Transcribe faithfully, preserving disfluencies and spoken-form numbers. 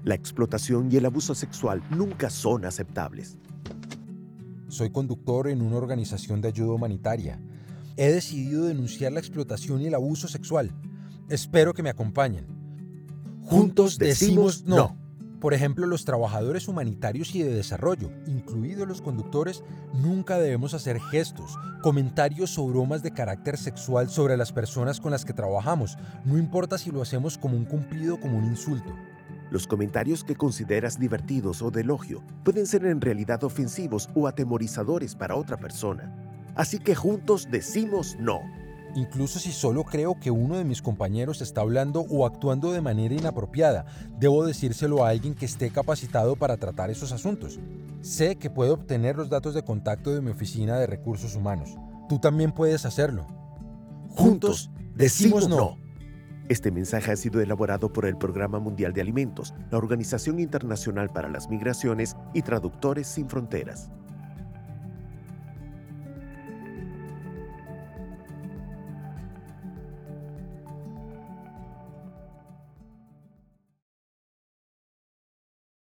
La explotación y el abuso sexual nunca son aceptables. Soy conductor en una organización de ayuda humanitaria. He decidido denunciar la explotación y el abuso sexual. Espero que me acompañen. Juntos decimos no. Por ejemplo, los trabajadores humanitarios y de desarrollo, incluidos los conductores, nunca debemos hacer gestos, comentarios o bromas de carácter sexual sobre las personas con las que trabajamos, no importa si lo hacemos como un cumplido o como un insulto. Los comentarios que consideras divertidos o de elogio pueden ser en realidad ofensivos o atemorizadores para otra persona. Así que juntos decimos no. Incluso si solo creo que uno de mis compañeros está hablando o actuando de manera inapropiada, debo decírselo a alguien que esté capacitado para tratar esos asuntos. Sé que puedo obtener los datos de contacto de mi oficina de recursos humanos. Tú también puedes hacerlo. Juntos decimos no. Este mensaje ha sido elaborado por el Programa Mundial de Alimentos, la Organización Internacional para las Migraciones y Traductores Sin Fronteras.